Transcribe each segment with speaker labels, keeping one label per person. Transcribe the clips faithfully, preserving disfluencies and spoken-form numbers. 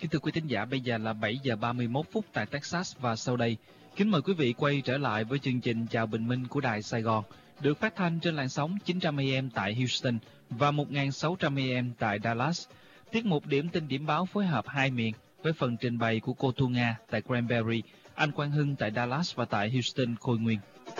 Speaker 1: Kính thưa quý thính giả, bây giờ là bảy giờ ba mươi mốt phút tại Texas và sau đây, kính mời quý vị quay trở lại với chương trình Chào Bình Minh của Đài Sài Gòn, được phát thanh trên làn sóng chín trăm A M tại Houston và một nghìn sáu trăm A M tại Dallas. Tiết mục Điểm tin điểm báo phối hợp hai miền với phần trình bày của cô Thu Nga tại Cranberry, anh Quang Hưng tại Dallas và tại Houston, Khôi Nguyên.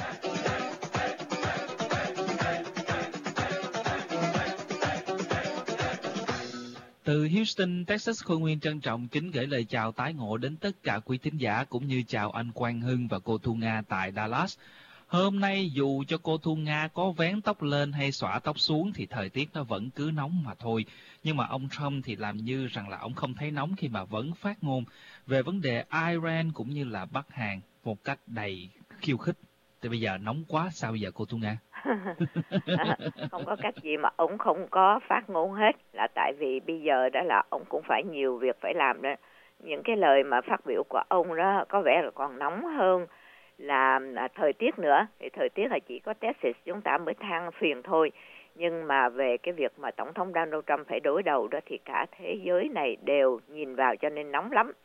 Speaker 1: Từ Houston, Texas, Khôi Nguyên trân trọng kính gửi lời chào tái ngộ đến tất cả quý thính giả cũng như chào anh Quang Hưng và cô Thu Nga tại Dallas. Hôm nay dù cho cô Thu Nga có vén tóc lên hay xõa tóc xuống thì thời tiết nó vẫn cứ nóng mà thôi. Nhưng mà ông Trump thì làm như rằng là ông không thấy nóng khi mà vẫn phát ngôn về vấn đề Iran cũng như là Bắc Hàn một cách đầy khiêu khích. Thì bây giờ nóng quá sao bây giờ cô Thu Nga?
Speaker 2: Không có cách gì mà ông không có phát ngôn hết, là tại vì bây giờ đó là ông cũng phải nhiều việc phải làm đó. Những cái lời mà phát biểu của ông đó có vẻ là còn nóng hơn là, là thời tiết nữa. Thì thời tiết là chỉ có Texas chúng ta mới than phiền thôi, nhưng mà về cái việc mà Tổng thống Donald Trump phải đối đầu đó thì cả thế giới này đều nhìn vào, cho nên nóng lắm.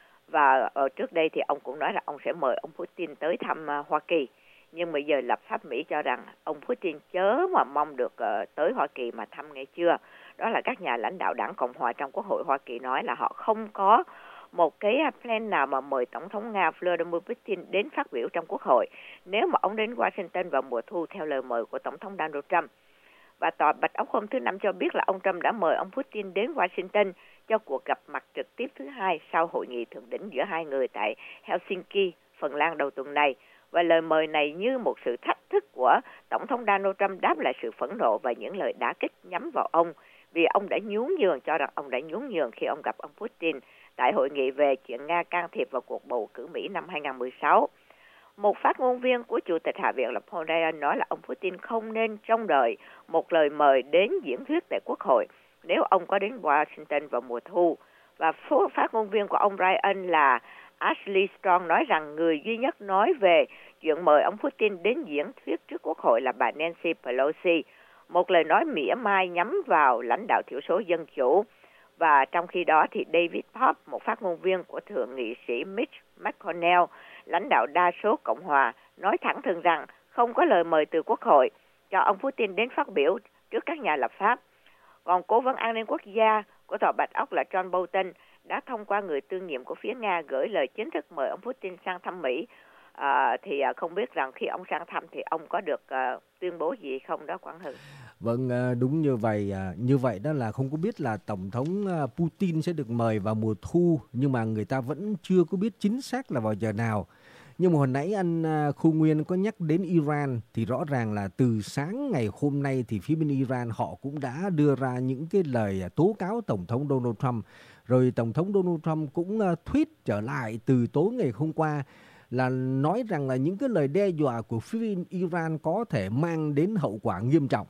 Speaker 2: Và ở trước đây thì ông cũng nói là ông sẽ mời ông Putin tới thăm uh, Hoa Kỳ. Nhưng bây giờ lập pháp Mỹ cho rằng ông Putin chớ mà mong được uh, tới Hoa Kỳ mà thăm, nghe chưa? Đó là các nhà lãnh đạo đảng Cộng hòa trong Quốc hội Hoa Kỳ nói là họ không có một cái plan nào mà mời Tổng thống Nga Vladimir Putin đến phát biểu trong Quốc hội nếu mà ông đến Washington vào mùa thu theo lời mời của Tổng thống Donald Trump. Và Tòa Bạch Ốc hôm thứ Năm cho biết là ông Trump đã mời ông Putin đến Washington cho cuộc gặp mặt trực tiếp thứ hai sau hội nghị thượng đỉnh giữa hai người tại Helsinki, Phần Lan đầu tuần này. Và lời mời này như một sự thách thức của Tổng thống Donald Trump đáp lại sự phẫn nộ và những lời đả kích nhắm vào ông, vì ông đã nhún nhường, cho rằng ông đã nhún nhường khi ông gặp ông Putin tại hội nghị về chuyện Nga can thiệp vào cuộc bầu cử Mỹ năm hai không một sáu. Một phát ngôn viên của Chủ tịch Hạ viện là Paul Ryan nói là ông Putin không nên trông đợi một lời mời đến diễn thuyết tại Quốc hội nếu ông có đến Washington vào mùa thu. Và phát ngôn viên của ông Ryan là Ashley Strong nói rằng người duy nhất nói về chuyện mời ông Putin đến diễn thuyết trước Quốc hội là bà Nancy Pelosi, một lời nói mỉa mai nhắm vào lãnh đạo thiểu số Dân Chủ. Và trong khi đó thì David Pop, một phát ngôn viên của Thượng nghị sĩ Mitch McConnell, lãnh đạo đa số Cộng hòa, nói thẳng thừng rằng không có lời mời từ Quốc hội cho ông Putin đến phát biểu trước các nhà lập pháp. Còn Cố vấn An ninh Quốc gia của Tòa Bạch Ốc là John Bolton đã thông qua người tương nhiệm của phía Nga gửi lời chính thức mời ông Putin sang thăm Mỹ. À, thì à, không biết rằng khi ông sang thăm thì ông có được à, tuyên bố gì không đó, Quang Hưng?
Speaker 3: Vâng, đúng như vậy. Như vậy đó là không có biết là Tổng thống Putin sẽ được mời vào mùa thu, nhưng mà người ta vẫn chưa có biết chính xác là vào giờ nào. Nhưng mà hồi nãy anh Khu Nguyên có nhắc đến Iran, thì rõ ràng là từ sáng ngày hôm nay thì phía bên Iran họ cũng đã đưa ra những cái lời tố cáo Tổng thống Donald Trump. Rồi Tổng thống Donald Trump cũng tweet trở lại từ tối ngày hôm qua là nói rằng là những cái lời đe dọa của phía bên Iran có thể mang đến hậu quả nghiêm trọng.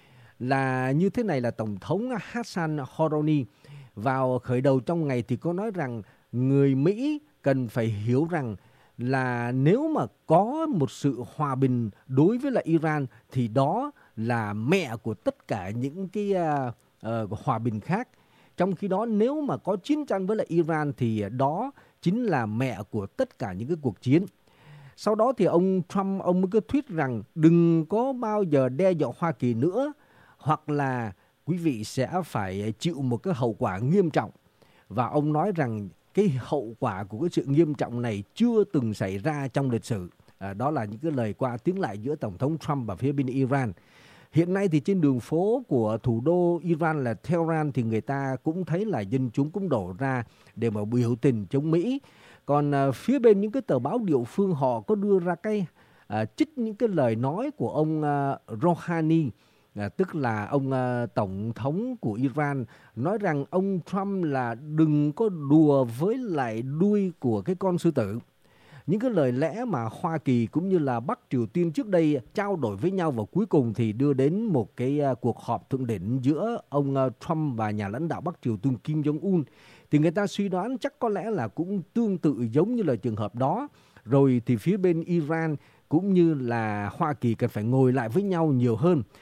Speaker 3: Là như thế này, là Tổng thống Hassan Rouhani vào khởi đầu trong ngày thì có nói rằng người Mỹ cần phải hiểu rằng là nếu mà có một sự hòa bình đối với lại Iran thì đó là mẹ của tất cả những cái uh, uh, hòa bình khác. Trong khi đó nếu mà có chiến tranh với lại Iran thì đó chính là mẹ của tất cả những cái cuộc chiến. Sau đó thì ông Trump ông mới cứ tweet rằng đừng có bao giờ đe dọa Hoa Kỳ nữa, hoặc là quý vị sẽ phải chịu một cái hậu quả nghiêm trọng. Và ông nói rằng cái hậu quả của cái sự nghiêm trọng này chưa từng xảy ra trong lịch sử. À, đó là những cái lời qua tiếng lại giữa Tổng thống Trump và phía bên Iran. Hiện nay thì trên đường phố của thủ đô Iran là Tehran thì người ta cũng thấy là dân chúng cũng đổ ra để mà biểu tình chống Mỹ. Còn à, phía bên những cái tờ báo địa phương họ có đưa ra cái à, trích những cái lời nói của ông à, Rouhani, à, tức là ông à, Tổng thống của Iran, nói rằng ông Trump là đừng có đùa với lại đuôi của cái con sư tử. Những cái lời lẽ mà Hoa Kỳ cũng như là Bắc Triều Tiên trước đây trao đổi với nhau và cuối cùng thì đưa đến một cái cuộc họp thượng đỉnh giữa ông Trump và nhà lãnh đạo Bắc Triều Tiên Kim Jong-un. Thì người ta suy đoán chắc có lẽ là cũng tương tự giống như là trường hợp đó. Rồi thì phía bên Iran cũng như là Hoa Kỳ cần phải ngồi lại với nhau nhiều hơn.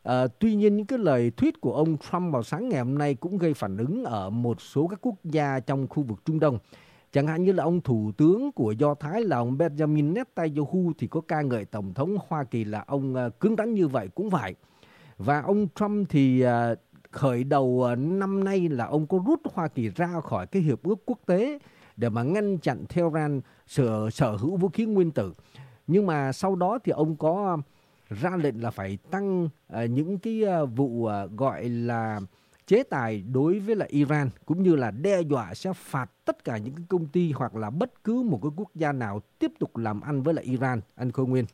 Speaker 3: À, tuy nhiên những cái lời thuyết của ông Trump vào sáng ngày hôm nay cũng gây phản ứng ở một số các quốc gia trong khu vực Trung Đông. Chẳng hạn như là ông Thủ tướng của Do Thái là ông Benjamin Netanyahu thì có ca ngợi Tổng thống Hoa Kỳ là ông uh, cứng rắn như vậy cũng phải. Và ông Trump thì uh, khởi đầu uh, năm nay là ông có rút Hoa Kỳ ra khỏi cái hiệp ước quốc tế để mà ngăn chặn Tehran sở, sở hữu vũ khí nguyên tử. Nhưng mà sau đó thì ông có ra lệnh là phải tăng uh, những cái uh, vụ uh, gọi là chế tài đối với là Iran, cũng như là đe dọa sẽ phạt tất cả những cái công ty hoặc là bất cứ một cái quốc gia nào tiếp tục làm ăn với lại Iran. Anh Khôi Nguyên.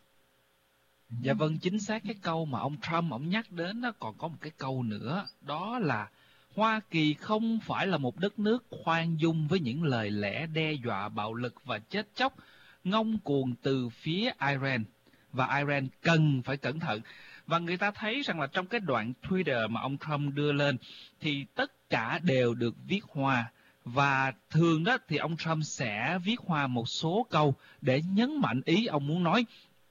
Speaker 1: Dạ vâng, chính xác cái câu mà ông Trump ông nhắc đến đó, còn có một cái câu nữa, đó là Hoa Kỳ không phải là một đất nước khoan dung với những lời lẽ đe dọa bạo lực và chết chóc ngông cuồng từ phía Iran, và Iran cần phải cẩn thận. Và người ta thấy rằng là trong cái đoạn Twitter mà ông Trump đưa lên thì tất cả đều được viết hoa, và thường đó thì ông Trump sẽ viết hoa một số câu để nhấn mạnh ý ông muốn nói.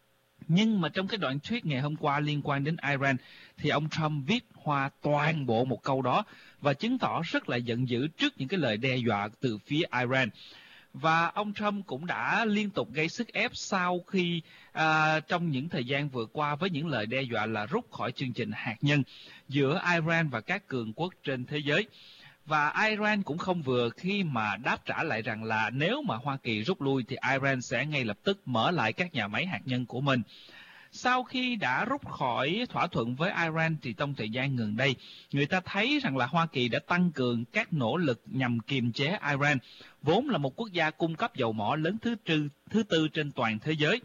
Speaker 1: Nhưng mà trong cái đoạn tweet ngày hôm qua liên quan đến Iran thì ông Trump viết hoa toàn bộ một câu đó và chứng tỏ rất là giận dữ trước những cái lời đe dọa từ phía Iran. Và ông Trump cũng đã liên tục gây sức ép sau khi à, trong những thời gian vừa qua với những lời đe dọa là rút khỏi chương trình hạt nhân giữa Iran và các cường quốc trên thế giới. Và Iran cũng không vừa khi mà đáp trả lại rằng là nếu mà Hoa Kỳ rút lui thì Iran sẽ ngay lập tức mở lại các nhà máy hạt nhân của mình. Sau khi đã rút khỏi thỏa thuận với Iran thì trong thời gian gần đây, người ta thấy rằng là Hoa Kỳ đã tăng cường các nỗ lực nhằm kiềm chế Iran, vốn là một quốc gia cung cấp dầu mỏ lớn thứ, trư, thứ tư trên toàn thế giới.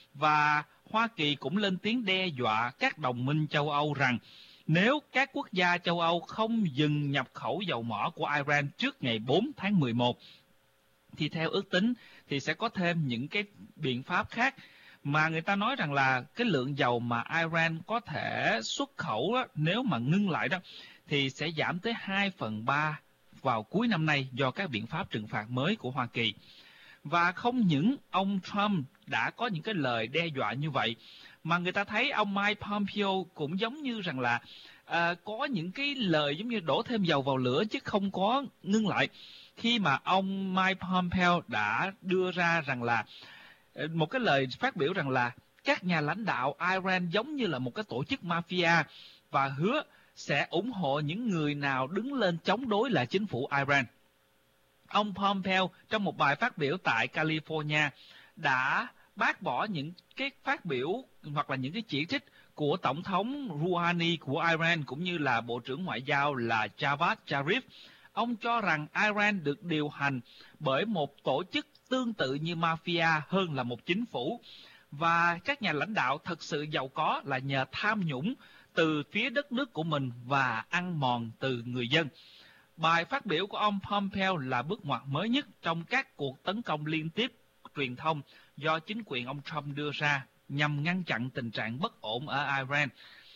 Speaker 1: Và Hoa Kỳ cũng lên tiếng đe dọa các đồng minh châu Âu rằng nếu các quốc gia châu Âu không dừng nhập khẩu dầu mỏ của Iran trước ngày bốn tháng mười một, thì theo ước tính thì sẽ có thêm những cái biện pháp khác. Mà người ta nói rằng là cái lượng dầu mà Iran có thể xuất khẩu đó, nếu mà ngưng lại đó, thì sẽ giảm tới hai phần ba vào cuối năm nay do các biện pháp trừng phạt mới của Hoa Kỳ. Và không những ông Trump đã có những cái lời đe dọa như vậy, mà người ta thấy ông Mike Pompeo cũng giống như rằng là à, có những cái lời giống như đổ thêm dầu vào lửa chứ không có ngưng lại. Khi mà ông Mike Pompeo đã đưa ra rằng là một cái lời phát biểu rằng là các nhà lãnh đạo Iran giống như là một cái tổ chức mafia và hứa sẽ ủng hộ những người nào đứng lên chống đối lại chính phủ Iran. Ông Pompeo trong một bài phát biểu tại California đã bác bỏ những cái phát biểu hoặc là những cái chỉ trích của Tổng thống Rouhani của Iran cũng như là Bộ trưởng Ngoại giao là Javad Zarif. Ông cho rằng Iran được điều hành bởi một tổ chức tương tự như mafia hơn là một chính phủ, và các nhà lãnh đạo thật sự giàu có là nhờ tham nhũng từ phía đất nước của mình và ăn mòn từ người dân. Bài phát biểu của ông Pompeo là bước ngoặt mới nhất trong các cuộc tấn công liên tiếp truyền thông do chính quyền ông Trump đưa ra nhằm ngăn chặn tình trạng bất ổn ở Iran.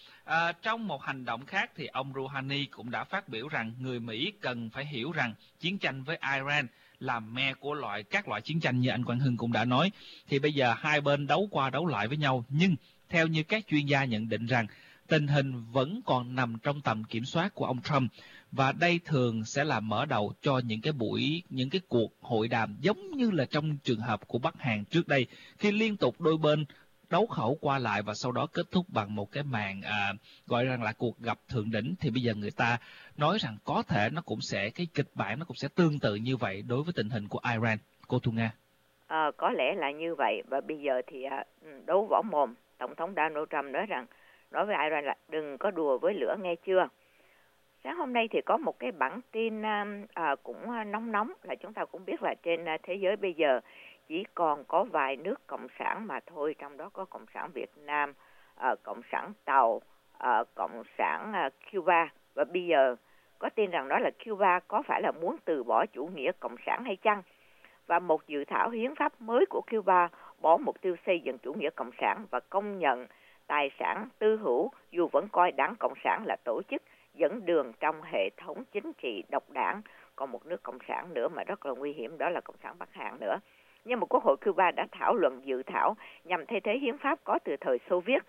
Speaker 1: À, trong một hành động khác thì ông Rouhani cũng đã phát biểu rằng người Mỹ cần phải hiểu rằng chiến tranh với Iran là me của loại các loại chiến tranh như anh Quang Hưng cũng đã nói. Thì bây giờ hai bên đấu qua đấu lại với nhau, nhưng theo như các chuyên gia nhận định rằng tình hình vẫn còn nằm trong tầm kiểm soát của ông Trump, và đây thường sẽ là mở đầu cho những cái buổi, những cái cuộc hội đàm giống như là trong trường hợp của Bắc Hàn trước đây, khi liên tục đôi bên đấu khẩu qua lại và sau đó kết thúc bằng một cái màn à, gọi rằng là cuộc gặp thượng đỉnh. Thì bây giờ người ta nói rằng có thể nó cũng sẽ, cái kịch bản nó cũng sẽ tương tự như vậy đối với tình hình của Iran. Cô Thu Nga.
Speaker 2: À, có lẽ là như vậy. Và bây giờ thì à, đấu võ mồm, Tổng thống Donald Trump nói rằng nói với Iran là đừng có đùa với lửa nghe chưa. Sáng hôm nay thì có một cái bản tin à, cũng nóng nóng là chúng ta cũng biết là trên thế giới bây giờ chỉ còn có vài nước cộng sản mà thôi, trong đó có Cộng sản Việt Nam, à, Cộng sản Tàu, à, Cộng sản à, Cuba. Và bây giờ có tin rằng đó là Cuba có phải là muốn từ bỏ chủ nghĩa cộng sản hay chăng? Và một dự thảo hiến pháp mới của Cuba bỏ mục tiêu xây dựng chủ nghĩa cộng sản và công nhận tài sản tư hữu, dù vẫn coi đảng Cộng sản là tổ chức dẫn đường trong hệ thống chính trị độc đảng. Còn một nước cộng sản nữa mà rất là nguy hiểm, đó là Cộng sản Bắc Hàn nữa. Nhưng mà Quốc hội Cuba đã thảo luận dự thảo nhằm thay thế hiến pháp có từ thời Xô Viết.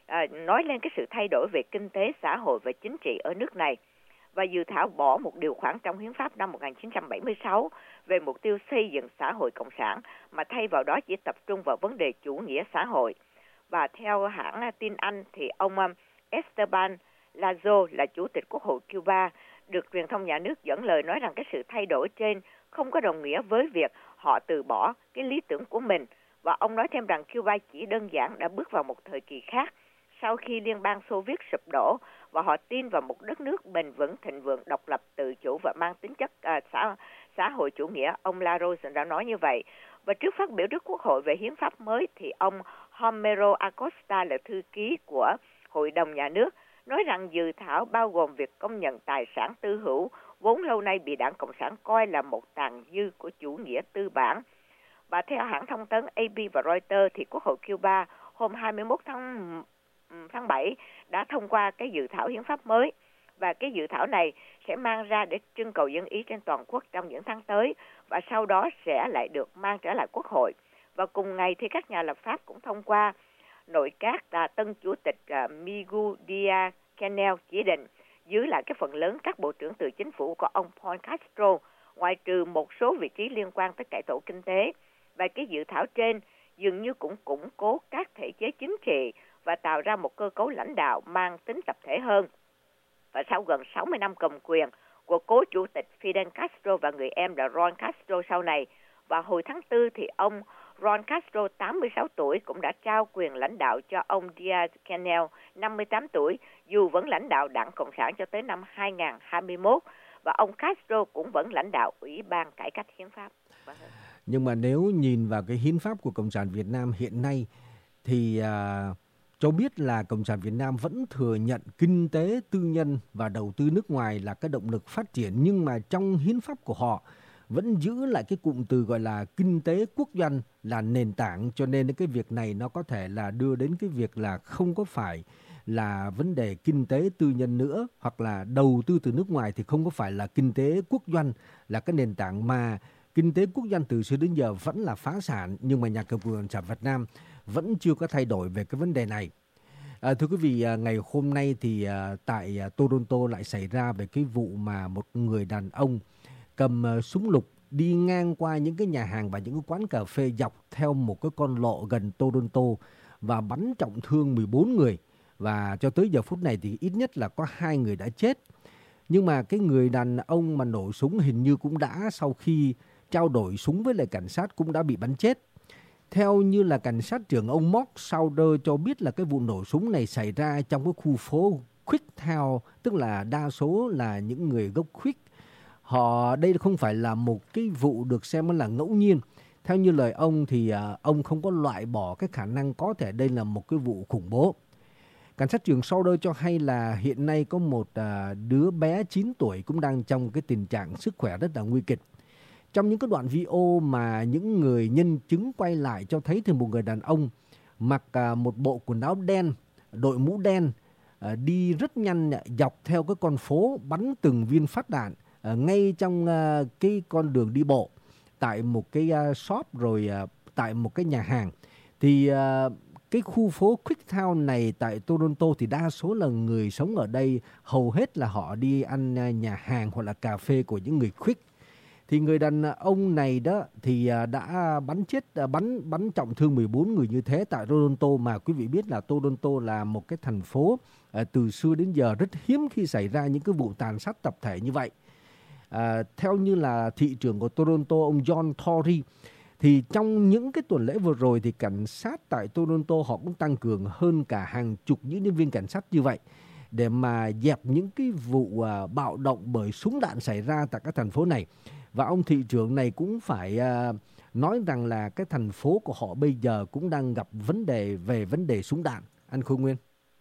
Speaker 2: à, nói lên cái sự thay đổi về kinh tế, xã hội và chính trị ở nước này. Và dự thảo bỏ một điều khoản trong hiến pháp năm một nghìn chín trăm bảy mươi sáu về mục tiêu xây dựng xã hội cộng sản, mà thay vào đó chỉ tập trung vào vấn đề chủ nghĩa xã hội. Và theo hãng tin Anh thì ông Esteban Lazo là chủ tịch Quốc hội Cuba được truyền thông nhà nước dẫn lời nói rằng cái sự thay đổi trên không có đồng nghĩa với việc họ từ bỏ cái lý tưởng của mình. Và ông nói thêm rằng Cuba chỉ đơn giản đã bước vào một thời kỳ khác sau khi Liên bang Xô Viết sụp đổ, và họ tin vào một đất nước bền vững, thịnh vượng, độc lập, tự chủ và mang tính chất à, xã, xã hội chủ nghĩa. Ông Lazo đã nói như vậy. Và trước phát biểu trước Quốc hội về hiến pháp mới thì ông Homero Acosta là thư ký của Hội đồng Nhà nước nói rằng dự thảo bao gồm việc công nhận tài sản tư hữu vốn lâu nay bị Đảng Cộng sản coi là một tàn dư của chủ nghĩa tư bản. Và theo hãng thông tấn A P và Reuters thì Quốc hội Cuba hôm hai mươi mốt tháng bảy đã thông qua cái dự thảo hiến pháp mới, và cái dự thảo này sẽ mang ra để trưng cầu dân ý trên toàn quốc trong những tháng tới, và sau đó sẽ lại được mang trở lại Quốc hội. Và cùng ngày thì các nhà lập pháp cũng thông qua nội các là tân chủ tịch uh, Miguel Díaz-Canel chỉ định giữ lại cái phần lớn các bộ trưởng từ chính phủ của ông Paul Castro, ngoại trừ một số vị trí liên quan tới cải tổ kinh tế. Và cái dự thảo trên dường như cũng củng cố các thể chế chính trị và tạo ra một cơ cấu lãnh đạo mang tính tập thể hơn. Và sau gần sáu mươi năm cầm quyền của cố chủ tịch Fidel Castro và người em là Ron Castro sau này, và hồi tháng tư thì ông Ron Castro tám mươi sáu tuổi cũng đã trao quyền lãnh đạo cho ông Díaz-Canel năm mươi tám tuổi, dù vẫn lãnh đạo Đảng Cộng sản cho tới năm hai nghìn không trăm hai mươi mốt, và ông Castro cũng vẫn lãnh đạo Ủy ban Cải cách Hiến pháp.
Speaker 3: Nhưng mà nếu nhìn vào cái hiến pháp của Cộng sản Việt Nam hiện nay thì à, cho biết là Cộng sản Việt Nam vẫn thừa nhận kinh tế tư nhân và đầu tư nước ngoài là cái động lực phát triển, nhưng mà trong hiến pháp của họ vẫn giữ lại cái cụm từ gọi là kinh tế quốc doanh là nền tảng, cho nên cái việc này nó có thể là đưa đến cái việc là không có phải là vấn đề kinh tế tư nhân nữa, hoặc là đầu tư từ nước ngoài thì không có phải là kinh tế quốc doanh là cái nền tảng, mà kinh tế quốc doanh từ xưa đến giờ vẫn là phá sản. Nhưng mà nhà Cộng sản Việt Nam vẫn chưa có thay đổi về cái vấn đề này. À, thưa quý vị, ngày hôm nay thì à, tại Toronto lại xảy ra về cái vụ mà một người đàn ông cầm uh, súng lục đi ngang qua những cái nhà hàng và những cái quán cà phê dọc theo một cái con lộ gần Toronto và bắn trọng thương mười bốn người. Và cho tới giờ phút này thì ít nhất là có hai người đã chết. Nhưng mà cái người đàn ông mà nổ súng hình như cũng đã, sau khi trao đổi súng với lại cảnh sát, cũng đã bị bắn chết. Theo như là cảnh sát trưởng ông Mark Sauder cho biết là cái vụ nổ súng này xảy ra trong cái khu phố Quicktown, tức là đa số là những người gốc Quick. Họ đây không phải là một cái vụ được xem là ngẫu nhiên. Theo như lời ông thì à, ông không có loại bỏ cái khả năng có thể đây là một cái vụ khủng bố. Cảnh sát trưởng Sauder cho hay là hiện nay có một à, đứa bé chín tuổi cũng đang trong cái tình trạng sức khỏe rất là nguy kịch. Trong những cái đoạn video mà những người nhân chứng quay lại cho thấy thì một người đàn ông mặc à, một bộ quần áo đen, đội mũ đen, à, đi rất nhanh dọc theo cái con phố bắn từng viên phát đạn à, ngay trong à, cái con đường đi bộ tại một cái à, shop, rồi à, tại một cái nhà hàng. Thì à, cái khu phố Quicktown này tại Toronto thì đa số là người sống ở đây, hầu hết là họ đi ăn à, nhà hàng hoặc là cà phê của những người Quick. Thì người đàn ông này đó thì đã bắn chết, bắn bắn trọng thương mười bốn người như thế tại Toronto, mà quý vị biết là Toronto là một cái thành phố à, từ xưa đến giờ rất hiếm khi xảy ra những cái vụ tàn sát tập thể như vậy. À, theo như là thị trưởng của Toronto, ông John Tory, thì trong những cái tuần lễ vừa rồi thì cảnh sát tại Toronto họ cũng tăng cường hơn cả hàng chục những nhân viên cảnh sát như vậy để mà dẹp những cái vụ à, bạo động bởi súng đạn xảy ra tại các thành phố này. Và ông thị trưởng này cũng phải uh, nói rằng là cái thành phố của họ bây giờ cũng đang gặp vấn đề về vấn đề súng đạn. Anh Khôi Nguyên.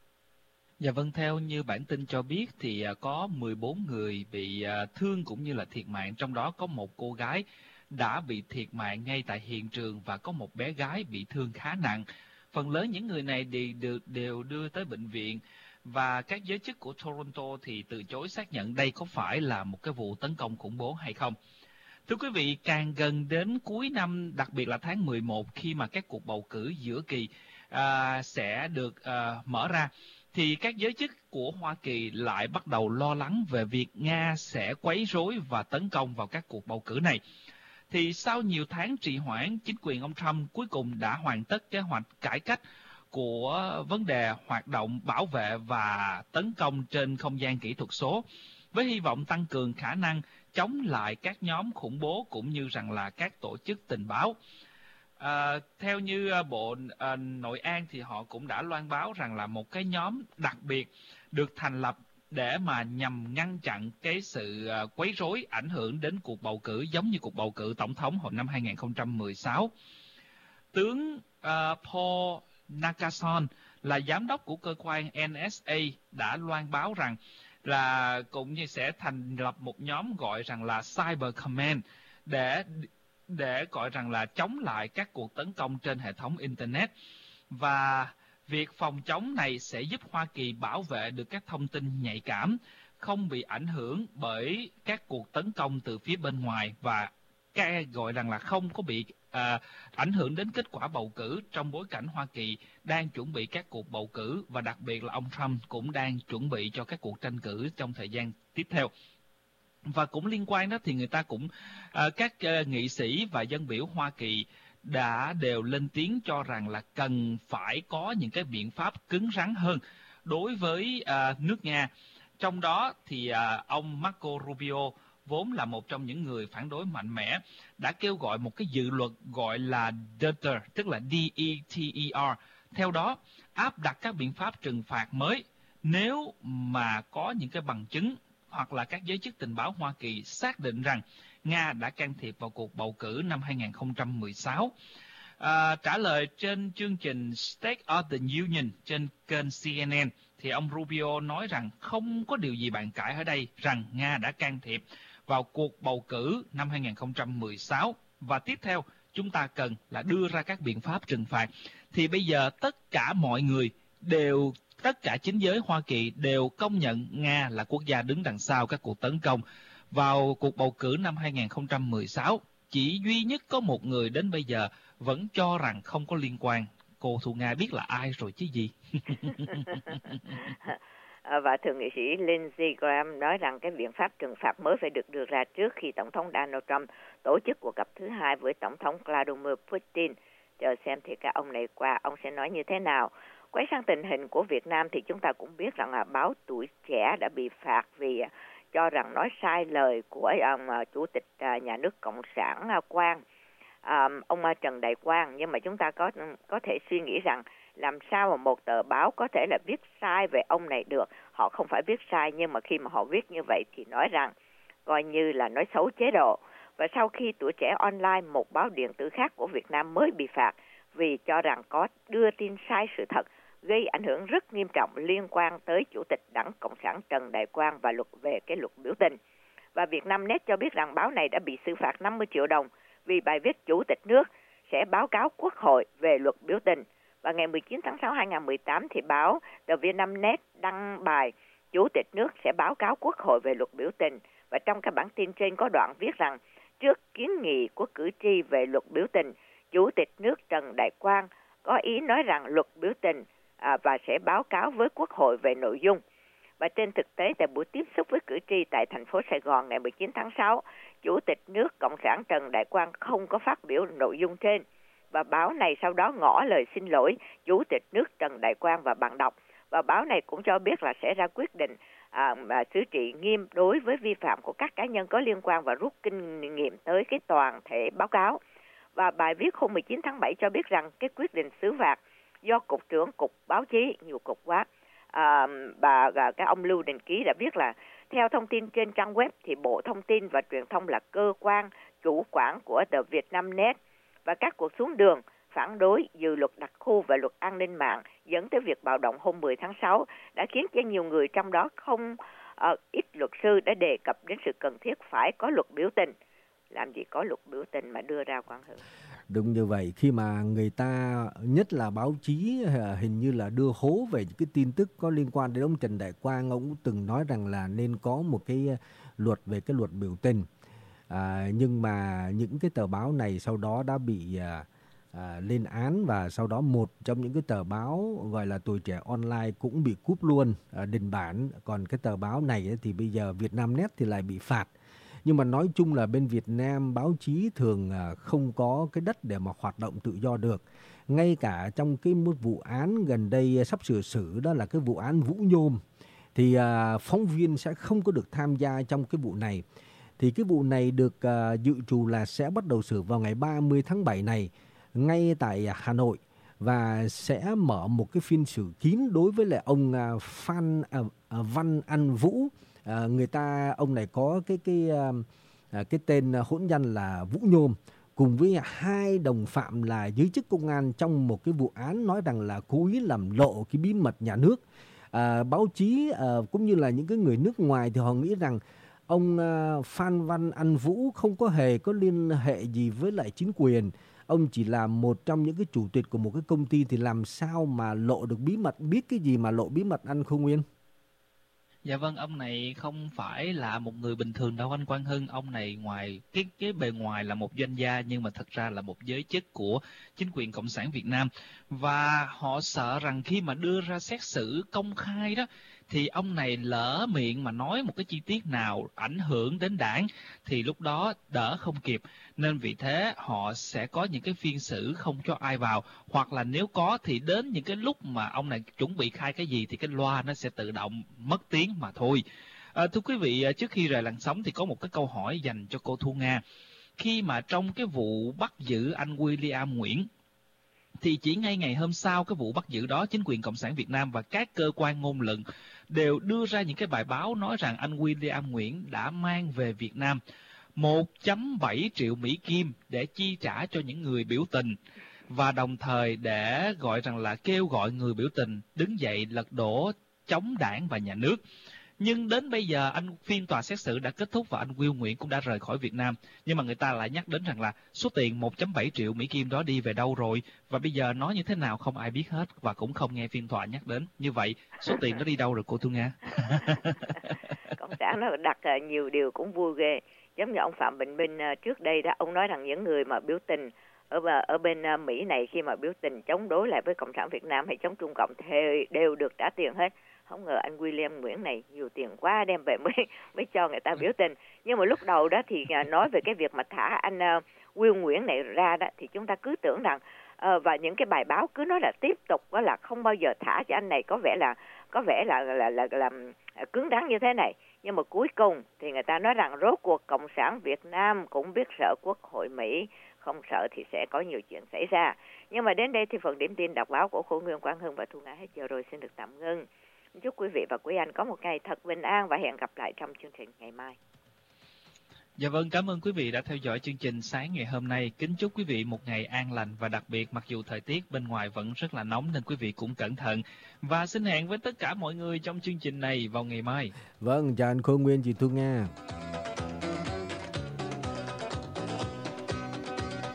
Speaker 1: Dạ vâng, theo như bản tin cho biết thì uh, có mười bốn người bị uh, thương cũng như là thiệt mạng, trong đó có một cô gái đã bị thiệt mạng ngay tại hiện trường và có một bé gái bị thương khá nặng. Phần lớn những người này đều, đều đưa tới bệnh viện, và các giới chức của Toronto thì từ chối xác nhận đây có phải là một cái vụ tấn công khủng bố hay không. Thưa quý vị, càng gần đến cuối năm, đặc biệt là tháng mười một, khi mà các cuộc bầu cử giữa kỳ à, sẽ được à, mở ra, thì các giới chức của Hoa Kỳ lại bắt đầu lo lắng về việc Nga sẽ quấy rối và tấn công vào các cuộc bầu cử này. Thì sau nhiều tháng trì hoãn, chính quyền ông Trump cuối cùng đã hoàn tất kế hoạch cải cách của vấn đề hoạt động bảo vệ và tấn công trên không gian kỹ thuật số, với hy vọng tăng cường khả năng chống lại các nhóm khủng bố cũng như rằng là các tổ chức tình báo. À, theo như Bộ à, Nội an thì họ cũng đã loan báo rằng là một cái nhóm đặc biệt được thành lập để mà nhằm ngăn chặn cái sự à, quấy rối ảnh hưởng đến cuộc bầu cử giống như cuộc bầu cử tổng thống hồi năm hai nghìn không trăm mười sáu. Tướng à, Paul Nakasone là giám đốc của cơ quan N S A đã loan báo rằng là cũng như sẽ thành lập một nhóm gọi rằng là Cyber Command để để gọi rằng là chống lại các cuộc tấn công trên hệ thống Internet. Và việc phòng chống này sẽ giúp Hoa Kỳ bảo vệ được các thông tin nhạy cảm, không bị ảnh hưởng bởi các cuộc tấn công từ phía bên ngoài và cái gọi rằng là không có bị à, ảnh hưởng đến kết quả bầu cử trong bối cảnh Hoa Kỳ đang chuẩn bị các cuộc bầu cử và đặc biệt là ông Trump cũng đang chuẩn bị cho các cuộc tranh cử trong thời gian tiếp theo. Và cũng liên quan đó thì người ta cũng à, các à, nghị sĩ và dân biểu Hoa Kỳ đã đều lên tiếng cho rằng là cần phải có những cái biện pháp cứng rắn hơn đối với à, nước Nga. Trong đó thì à, ông Marco Rubio, vốn là một trong những người phản đối mạnh mẽ, đã kêu gọi một cái dự luật gọi là D E T R, tức là D E T E R. Theo đó, áp đặt các biện pháp trừng phạt mới nếu mà có những cái bằng chứng hoặc là các giới chức tình báo Hoa Kỳ xác định rằng Nga đã can thiệp vào cuộc bầu cử năm hai nghìn không trăm mười sáu. À, trả lời trên chương trình State of the Union trên kênh C N N, thì ông Rubio nói rằng không có điều gì bàn cãi ở đây rằng Nga đã can thiệp vào cuộc bầu cử năm hai nghìn không trăm mười sáu. Và tiếp theo, chúng ta cần là đưa ra các biện pháp trừng phạt. Thì bây giờ tất cả mọi người đều, tất cả chính giới Hoa Kỳ đều công nhận Nga là quốc gia đứng đằng sau các cuộc tấn công vào cuộc bầu cử năm hai nghìn không trăm mười sáu. Chỉ duy nhất có một người đến bây giờ vẫn cho rằng không có liên quan. Cô Thu Nga biết là ai rồi chứ gì.
Speaker 2: Và thượng nghị sĩ Lindsey Graham nói rằng cái biện pháp trừng phạt mới phải được đưa ra trước khi Tổng thống Donald Trump tổ chức cuộc gặp thứ hai với Tổng thống Vladimir Putin. Chờ xem thì các ông này qua, ông sẽ nói như thế nào. Quay sang tình hình của Việt Nam thì chúng ta cũng biết rằng là báo Tuổi Trẻ đã bị phạt vì cho rằng nói sai lời của ông Chủ tịch Nhà nước Cộng sản Quang, ông Trần Đại Quang. Nhưng mà chúng ta có có thể suy nghĩ rằng làm sao mà một tờ báo có thể là viết sai về ông này được. Họ không phải viết sai, nhưng mà khi mà họ viết như vậy thì nói rằng coi như là nói xấu chế độ. Và sau khi Tuổi Trẻ Online, một báo điện tử khác của Việt Nam mới bị phạt vì cho rằng có đưa tin sai sự thật, gây ảnh hưởng rất nghiêm trọng liên quan tới Chủ tịch Đảng Cộng sản Trần Đại Quang và luật về cái luật biểu tình. Và Vietnamnet cho biết rằng báo này đã bị xử phạt năm mươi triệu đồng vì bài viết Chủ tịch nước sẽ báo cáo Quốc hội về luật biểu tình. Và ngày mười chín tháng sáu năm hai nghìn không trăm mười tám thì báo The Vietnamnet đăng bài Chủ tịch nước sẽ báo cáo Quốc hội về luật biểu tình. Và trong cái bản tin trên có đoạn viết rằng trước kiến nghị của cử tri về luật biểu tình, Chủ tịch nước Trần Đại Quang có ý nói rằng luật biểu tình à, và sẽ báo cáo với Quốc hội về nội dung. Và trên thực tế, tại buổi tiếp xúc với cử tri tại thành phố Sài Gòn ngày mười chín tháng sáu, Chủ tịch nước Cộng sản Trần Đại Quang không có phát biểu nội dung trên. Và báo này sau đó ngỏ lời xin lỗi Chủ tịch nước Trần Đại Quang và bạn đọc. Và báo này cũng cho biết là sẽ ra quyết định à, à, xử trị nghiêm đối với vi phạm của các cá nhân có liên quan và rút kinh nghiệm tới cái toàn thể báo cáo. Và bài viết hôm mười chín tháng bảy cho biết rằng cái quyết định xử phạt do Cục trưởng Cục Báo chí, nhiều cục quá, à, bà các ông Lưu Đình Ký đã viết là theo thông tin trên trang web thì Bộ Thông tin và Truyền thông là cơ quan chủ quản của The Vietnamnet, và các cuộc xuống đường phản đối dự luật đặc khu và luật an ninh mạng dẫn tới việc bạo động hôm mười tháng sáu đã khiến cho nhiều người, trong đó không uh, ít luật sư, đã đề cập đến sự cần thiết phải có luật biểu tình. Làm gì có luật biểu tình mà đưa ra, Quang Hưng?
Speaker 3: Đúng như vậy, khi mà người ta, nhất là báo chí, hình như là đưa hố về những cái tin tức có liên quan đến ông Trần Đại Quang, ông cũng từng nói rằng là nên có một cái luật về cái luật biểu tình. À, nhưng mà những cái tờ báo này sau đó đã bị à, à, lên án, và sau đó một trong những cái tờ báo gọi là Tuổi Trẻ Online cũng bị cúp luôn, à, đình bản. Còn cái tờ báo này ấy, thì bây giờ Vietnamnet thì lại bị phạt. Nhưng mà nói chung là bên Việt Nam báo chí thường à, không có cái đất để mà hoạt động tự do được. Ngay cả trong cái một vụ án gần đây sắp sửa xử, đó là cái vụ án Vũ Nhôm, thì à, phóng viên sẽ không có được tham gia trong cái vụ này. Thì cái vụ này được à, dự trù là sẽ bắt đầu xử vào ngày ba mươi tháng bảy này, ngay tại Hà Nội, và sẽ mở một cái phiên xử kín đối với lại ông à, Phan à, à, Văn Anh Vũ. À, người ta ông này có cái cái à, cái tên hỗn danh là Vũ Nhôm, cùng với hai đồng phạm là giới chức công an trong một cái vụ án nói rằng là cố ý làm lộ cái bí mật nhà nước. À, báo chí à, cũng như là những cái người nước ngoài thì họ nghĩ rằng ông à, Phan Văn Anh Vũ không có hề có liên hệ gì với lại chính quyền. Ông chỉ là một trong những cái chủ tịch của một cái công ty, thì làm sao mà lộ được bí mật, biết cái gì mà lộ bí mật, anh Không Nguyên?
Speaker 1: Dạ vâng, ông này không phải là một người bình thường đâu anh Quang Hưng. Ông này ngoài cái cái bề ngoài là một doanh gia, nhưng mà thật ra là một giới chức của chính quyền Cộng sản Việt Nam. Và họ sợ rằng khi mà đưa ra xét xử công khai đó, thì ông này lỡ miệng mà nói một cái chi tiết nào ảnh hưởng đến đảng thì lúc đó đỡ không kịp. Nên vì thế họ sẽ có những cái phiên xử không cho ai vào, hoặc là nếu có thì đến những cái lúc mà ông này chuẩn bị khai cái gì thì cái loa nó sẽ tự động mất tiếng mà thôi. À, thưa quý vị, trước khi rời làn sóng thì có một cái câu hỏi dành cho cô Thu Nga. Khi mà trong cái vụ bắt giữ anh William Nguyễn, thì chỉ ngay ngày hôm sau cái vụ bắt giữ đó, chính quyền Cộng sản Việt Nam và các cơ quan ngôn luận đều đưa ra những cái bài báo nói rằng anh William Nguyễn đã mang về Việt Nam một phẩy bảy triệu Mỹ Kim để chi trả cho những người biểu tình, và đồng thời để gọi rằng là kêu gọi người biểu tình đứng dậy lật đổ chống đảng và nhà nước. Nhưng đến bây giờ anh phiên tòa xét xử đã kết thúc và anh Will Nguyễn cũng đã rời khỏi Việt Nam. Nhưng mà người ta lại nhắc đến rằng là số tiền một phẩy bảy triệu Mỹ Kim đó đi về đâu rồi, và bây giờ nói như thế nào không ai biết hết, và cũng không nghe phiên tòa nhắc đến. Như vậy số tiền đó đi đâu rồi cô Thu Nga?
Speaker 2: Cộng sản nó đặt nhiều điều cũng vui ghê. Giống như ông Phạm Bình Minh trước đây đó, ông nói rằng những người mà biểu tình ở ở bên Mỹ này khi mà biểu tình chống đối lại với Cộng sản Việt Nam hay chống Trung Cộng thì đều được trả tiền hết. Không ngờ anh William Nguyễn này nhiều tiền quá, đem về mới mới cho người ta biểu tình. Nhưng mà lúc đầu đó thì nói về cái việc mà thả anh uh, Will Nguyễn này ra đó, thì chúng ta cứ tưởng rằng uh, và những cái bài báo cứ nói là tiếp tục đó là không bao giờ thả cho anh này, có vẻ là có vẻ là là, là, là, là, là cứng rắn như thế này. Nhưng mà cuối cùng thì người ta nói rằng rốt cuộc Cộng sản Việt Nam cũng biết sợ Quốc hội Mỹ, không sợ thì sẽ có nhiều chuyện xảy ra. Nhưng mà đến đây thì phần điểm tin đọc báo của Khôi Nguyên, Quang Hưng và Thu Nga hết giờ rồi, xin được tạm ngưng. Chúc quý vị và quý anh có một ngày thật bình an và hẹn gặp lại trong chương trình ngày mai.
Speaker 1: Dạ vâng, cảm ơn quý vị đã theo dõi chương trình sáng ngày hôm nay. Kính chúc quý vị một ngày an lành, và đặc biệt mặc dù thời tiết bên ngoài vẫn rất là nóng nên quý vị cũng cẩn thận. Và xin hẹn với tất cả mọi người trong chương trình này vào ngày mai.
Speaker 3: Vâng, chào anh Khôi Nguyên, chị Thu Nga.